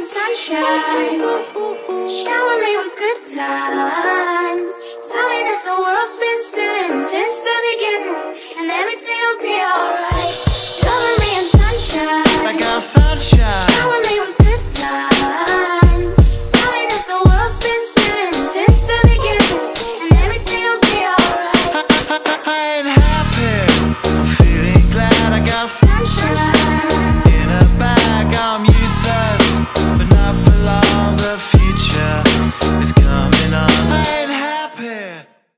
and sunshine. Shower me with good times. Tell me that the world's been spinning since the